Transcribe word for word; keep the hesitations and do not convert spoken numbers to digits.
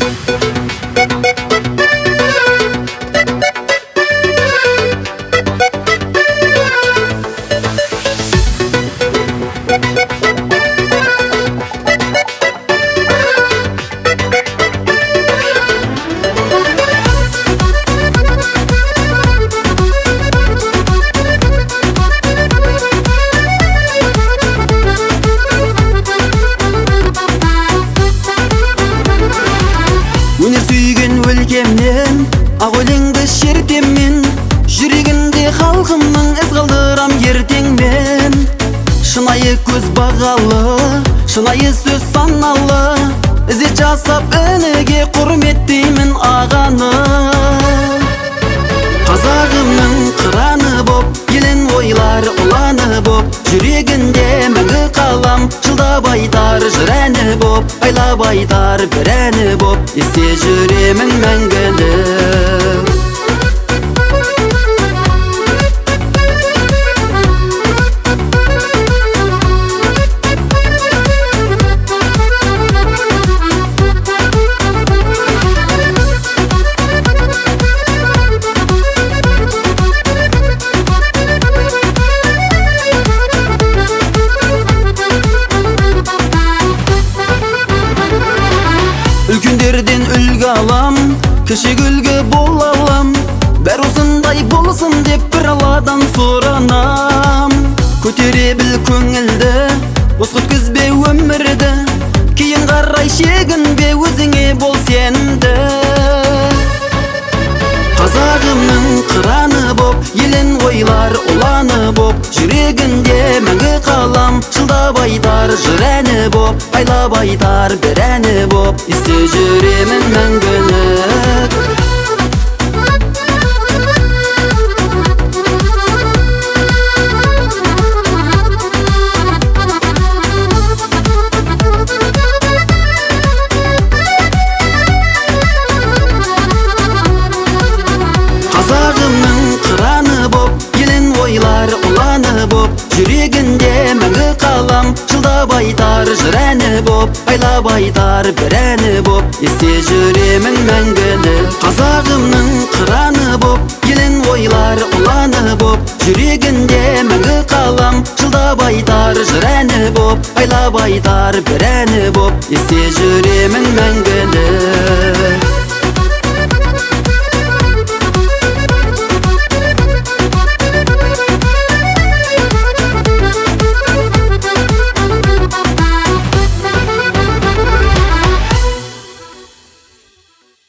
Өнер сүйген өлкемнен ақ өлеңді шертеммен, жүрегінде халқымның із қалдырам ертеңмен. Шынайы көз бағалы, шынайы сөз саналы, ізет жасап ініге құрметтеймін ағаны. Қазағымның қыраны боп, елін ойлар ұланы боп, жүрегінде мәңгі қалам, жылдап айтар жыр әні боп, айлап айтар бір әні боп, есте жүремін мәңгілік. Үлкендерден үлгі алам, кіші үлгі бол алам, бәр осындай болсын деп бір алладан сұранам. Көтере біл көңілді, бос өткізбе өмірді, кейін қарай шегінбе, өзіңе бол сенімді. Қазағымның қыраны боп, елін ойлар ұланы боп, жүрегінде мәңгі қалам, жылдап айтар жыр әні боп, айлап айтар бір әні боп, есте жүремін мәңгілік. Қазағымның қыраны боп, елін ойлар ұланы боп, жүрегінде мәңгі қалам, жылдап айтар жыр әні боп, айлап айтар бір әні боп, есте жүремін мәңгілік. Қазағымның қыраны боп, елін ойлар ұланы боп, жүрегінде мәңгі қалам, жылдап айтар жыр әні боп, айлап айтар бір әні боп, есте жүремін мәңгілік. Қазағымның қыраны боп, елін ойлар ұланы боп, жүрегінде мәңгі қалам, жылдап айтар жыр әні боп, айлап айтар бір әні боп, есте жүремін мәңгілік. Қазағымның қыраны боп, елін ойлар ұланы боп, жүрегінде мәңгі қалам, жылдап айтар жыр әні боп, айлап айтар бір әні боп, есте жүремін мәңгілік.